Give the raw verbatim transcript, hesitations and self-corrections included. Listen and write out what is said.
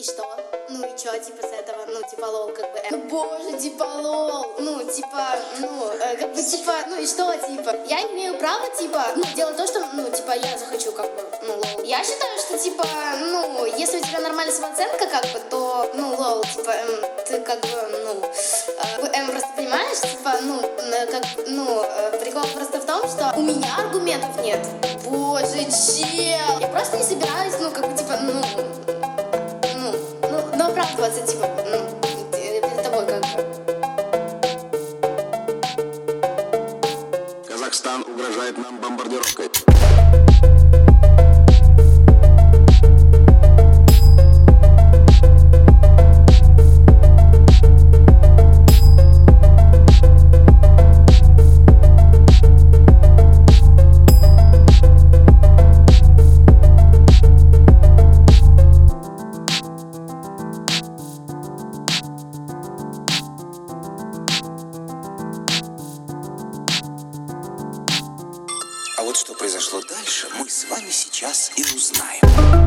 что? Ну и чё, типа, с этого, ну, типа, лол, как бы, э, ну, боже, типа, лол, ну, типа, ну, э, как бы, типа, ну и что, типа, я имею право, типа, ну, делать то, что, ну, типа, я захочу, как бы, ну, лол. Я считаю, что, типа, ну, если у тебя нормальная самооценка, как бы, то, ну, лол, типа, эм, ты, как бы, ну, э, эм, просто понимаешь, типа, ну, э, как, ну, э, прикол просто в том, что у меня аргументов нет. Боже, чел, я просто не собираюсь, ну, как бы, типа, ну, ну, ну, ну, оправдываться, типа, ну, перед тобой, как бы. Казахстан угрожает нам бомбардировкой. А вот что произошло дальше, мы с вами сейчас и узнаем.